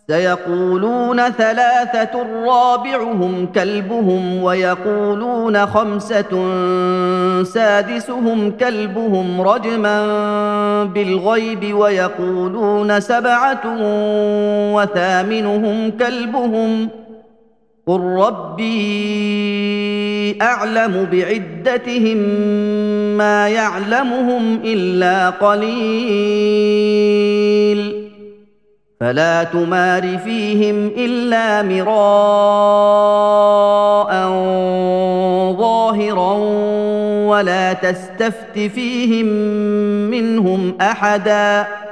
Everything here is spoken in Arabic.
سيقولون ثلاثة رابعهم كلبهم ويقولون خمسة سادسهم كلبهم رجما بالغيب ويقولون سبعة وثامنهم كلبهم قل ربي أعلم بعدتهم ما يعلمهم إلا قليل فلا تمار فيهم إلا مراء ظاهرا ولا تستفت فيهم منهم أحدا